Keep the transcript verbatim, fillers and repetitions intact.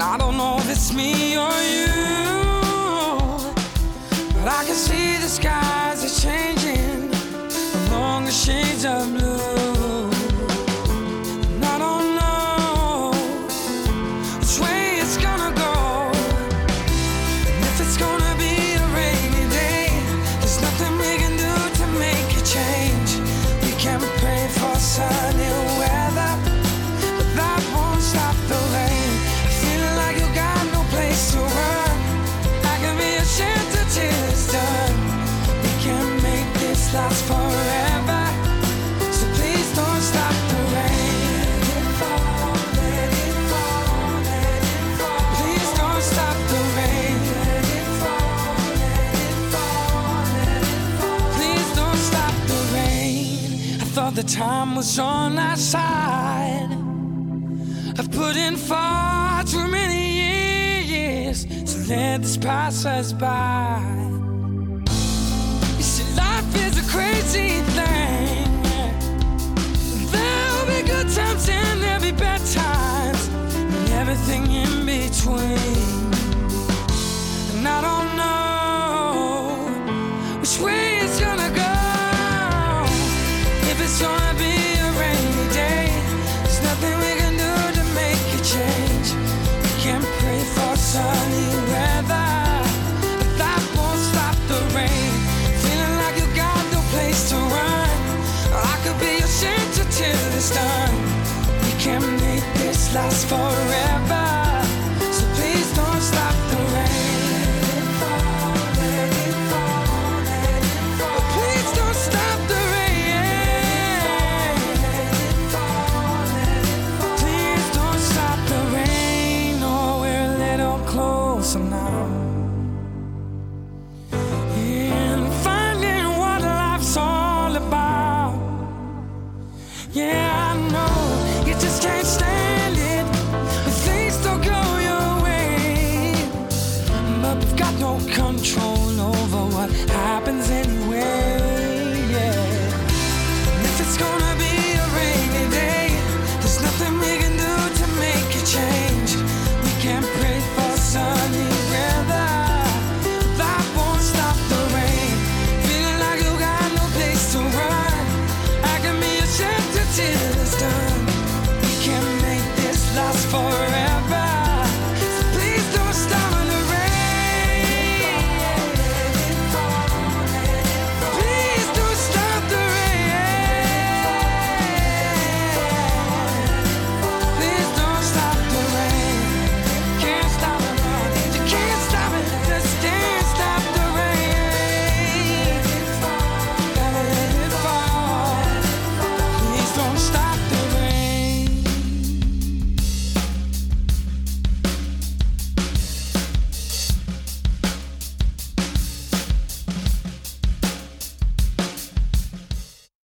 I don't know if it's me or you, but I can see the skies are changing along the shades of blue. And I don't know which way it's gonna go, and if it's gonna be a rainy day. There's nothing we can do to make a change. We can pray for sunny weather, but that won't stop the rain. Feeling like you got no place to run, I can be a shelter till it's done. We can make this last forever, so please don't stop the rain. Let it fall, let it fall, let it fall. Please don't stop the rain. Let it fall, let it fall, let it fall. Please don't stop the rain. I thought the time was on our side. I've put in far too many years to let this pass us by. You see, life is a crazy thing. There'll be good times and there'll be bad times, and everything in between. And I don't know which way it's gonna go. If it's gonna be a rainy day, there's nothing we can do to make a change. We can pray for sunny weather, but that won't stop the rain. Feeling like you got no place to run, I could be your shelter till it's done. We can make this last forever,